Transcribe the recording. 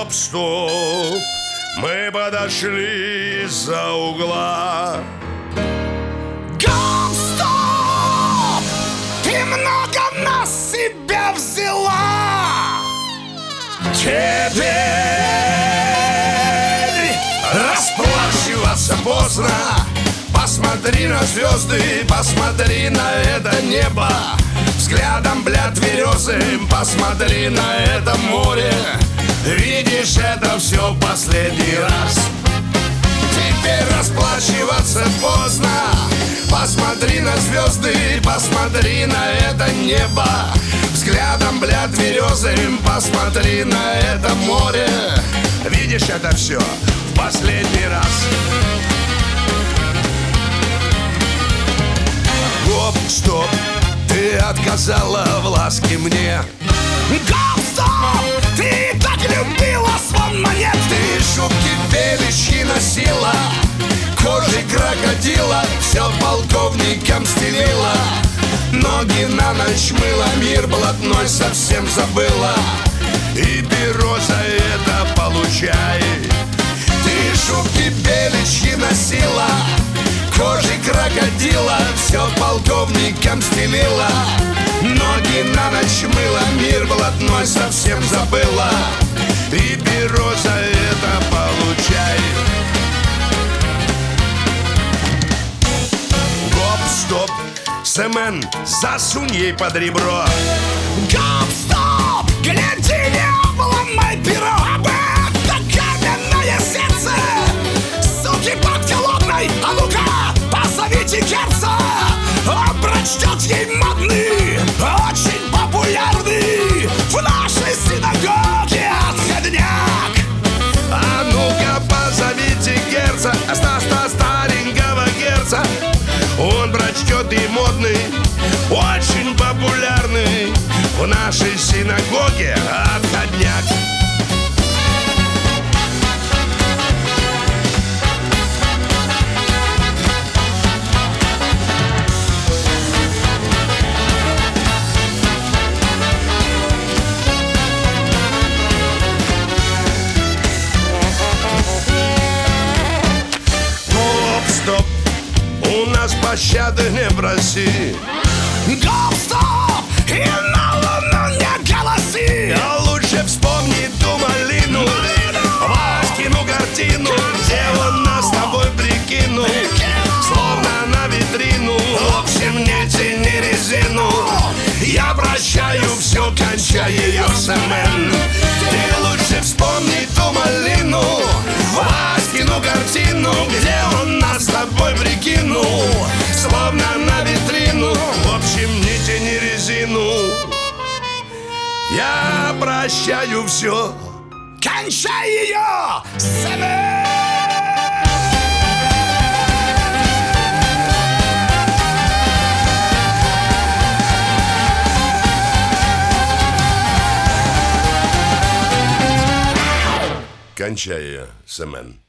Гоп-стоп, мы подошли из-за угла. Гоп-стоп, ты много на себя взяла. Теперь расплачиваться поздно. Посмотри на звезды, посмотри на это небо. Взглядом, бля, тверезым, посмотри на это море. Видишь, это все в последний раз. Теперь расплачиваться поздно. Посмотри на звезды, посмотри на это небо. Взглядом, бля, тверезым, посмотри на это море. Видишь, это все в последний раз. Гоп-стоп, ты отказала в ласке мне. Гоп-стоп, ты так любила звон монет. Ты шубки беличьи носила, кожей крокодила, все полковникам стелила. Ноги на ночь мыла, мир блатной совсем забыла. И перо за это получай. Ты шубки беличьи носила, кожей крокодила, все полковникам стелила. Ноги на ночь мыла, мир блатной совсем забыла. И перо за это получай. Гоп-стоп, Семен, засунь ей под ребро. Гоп-стоп, гляди, не обломай перо. Об это каменное сердце, суки подколодной. А ну-ка, позовите Герца. Он прочтет ей модный, очень популярный в нашей синагоге отходняк. А ну-ка, позовите Герца, старенького Герца. Он прочтет и модный, очень популярный в нашей синагоге отходняк. Гоп-стоп, у нас пощады не проси. Гоп-стоп, и на луну не голоси. А лучше вспомни ту малину, Васькину картину, где он нас с тобой прикинул, словно на витрину. В общем, не тяни резину. Я прощаю все, кончай ее, Семен. Ты лучше вспомни ту малину, Васькину картину, где он нас с тобой прикинул, словно на витрину. В общем, не тяни резину. Я прощаю все. Кончай ее, Семен! Кончай ее, Семен.